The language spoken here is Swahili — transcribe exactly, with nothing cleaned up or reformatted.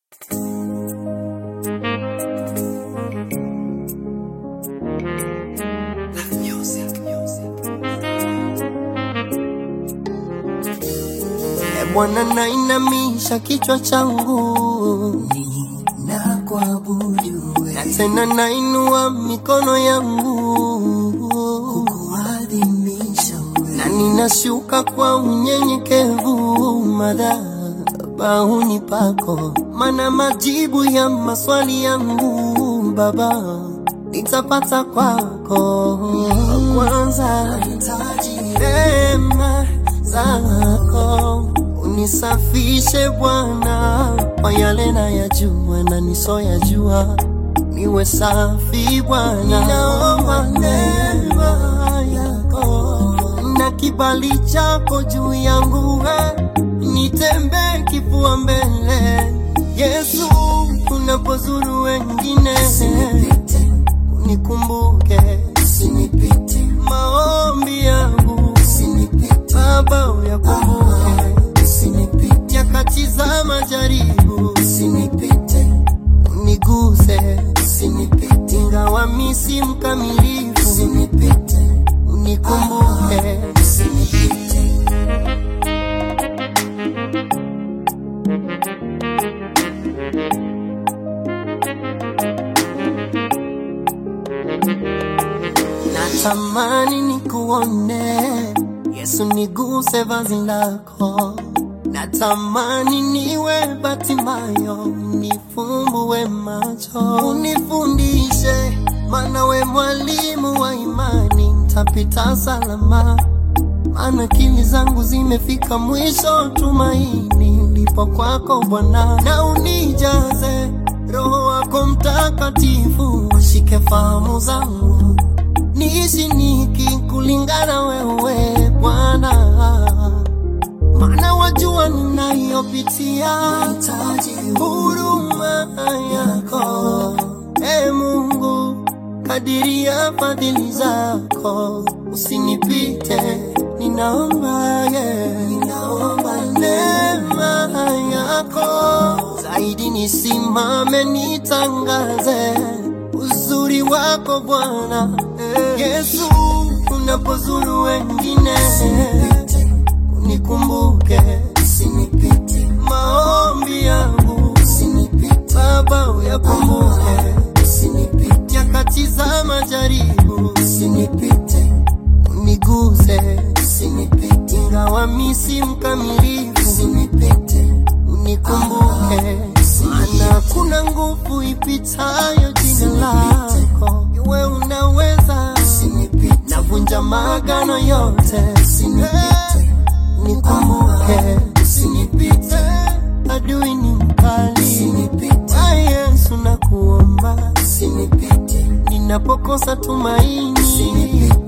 Bwana nainamisha kichwa changu na kuabudu wewe, na tena nainua mikono yangu kukuadhimisha wewe, na ninashuka kwa unyenyekevu madhabahuni pako, maana majibu ya maswali yangu Baba nitapata kwako. Kwanza nahitaji rehema zako, unisafishe Bwana kwa yale nayajua na nisoyajua, niwe safi Bwana. Naomba neema yako na kibali chako juu yangu, nitembee kifua mbele Yesu, unapozuru wengine usinipite, unikumbuke, usinipite, maombi yangu usinipite, Baba uyakumbuke, usinipite, nyakati za majaribu usinipite, uniguse, usinipite, ingawa mimi si mkamilifu usinipite, unikumbuke. usinipite. Natamani nikuone Yesu, niguse vazi lako. Natamani niwe Batimayo, nifumbue macho, unifundishe, maana we mwalimu wa imani. Nitapita salama, maana akili zangu zimefika mwisho. Tumaini lipo kwako Bwana, na unijaze Roho wako Mtakatifu, shike fahamu zangu, niishi nikikulingana wewe Bwana, maana wajua ninayopitia. Nahitaji Huruma yako e Mungu, kadiria fadhili zako, usinipite, ninaomba yeah. Ninaomba neema yako zaidi, nisimame nitangaze uzuri wako Bwana. Yesu, unapozuru wengine usinipite, unikumbuke, usinipite, maombi yangu usinipite, Baba uyakumbuke, usinipite, nyakati za majaribu usinipite, uniguse, usinipite, ingawa mimi si mkamilifu usinipite, unikumbuke, maana kuna nguvu ipitayo jina lako, iwe unaweza, usinipite, navunja maagano yote, usinipite, unikumbuke, usinipite, adui ni mkali, usinipite, wa Yesu nakuomba, usinipite, ninapokosa tumaini, usinipite.